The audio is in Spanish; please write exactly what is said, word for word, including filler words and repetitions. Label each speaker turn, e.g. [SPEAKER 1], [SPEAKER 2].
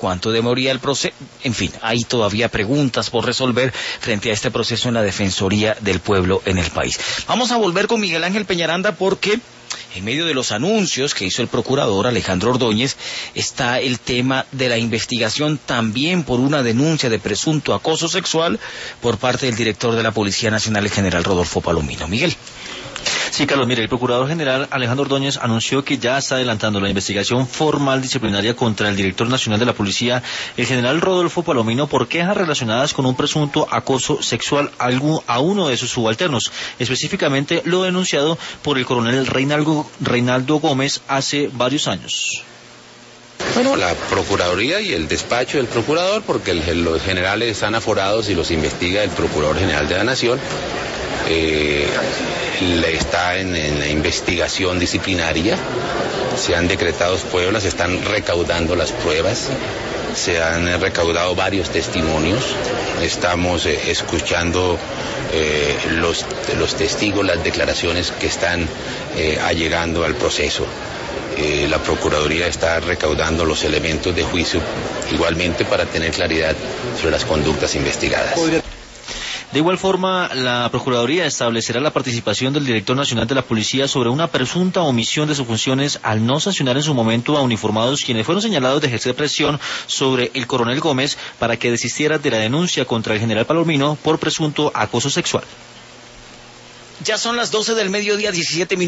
[SPEAKER 1] cuánto demoraría el proceso, en fin, hay todavía preguntas por resolver frente a este proceso en la Defensoría del Pueblo en el país. Vamos a volver con Miguel Ángel Peñaranda porque en medio de los anuncios que hizo el procurador Alejandro Ordóñez está el tema de la investigación también por una denuncia de presunto acoso sexual por parte del director de la Policía Nacional, el general Rodolfo Palomino. Miguel.
[SPEAKER 2] Sí, Carlos, mire, el Procurador General Alejandro Ordóñez anunció que ya está adelantando la investigación formal disciplinaria contra el Director Nacional de la Policía, el general Rodolfo Palomino, por quejas relacionadas con un presunto acoso sexual a uno de sus subalternos, específicamente lo denunciado por el coronel Reinaldo, Reinaldo Gómez hace varios años.
[SPEAKER 3] Bueno, la Procuraduría y el despacho del Procurador, porque el, los generales están aforados y los investiga el Procurador General de la Nación. Eh, está en, en la investigación disciplinaria, se han decretado pruebas, se están recaudando las pruebas, se han recaudado varios testimonios, estamos eh, escuchando eh, los, los testigos, las declaraciones que están eh, allegando al proceso. Eh, la Procuraduría está recaudando los elementos de juicio igualmente para tener claridad sobre las conductas investigadas.
[SPEAKER 2] De igual forma, la Procuraduría establecerá la participación del Director Nacional de la Policía sobre una presunta omisión de sus funciones al no sancionar en su momento a uniformados quienes fueron señalados de ejercer presión sobre el coronel Gómez para que desistiera de la denuncia contra el general Palomino por presunto acoso sexual.
[SPEAKER 1] Ya son las doce del mediodía, diecisiete minutos.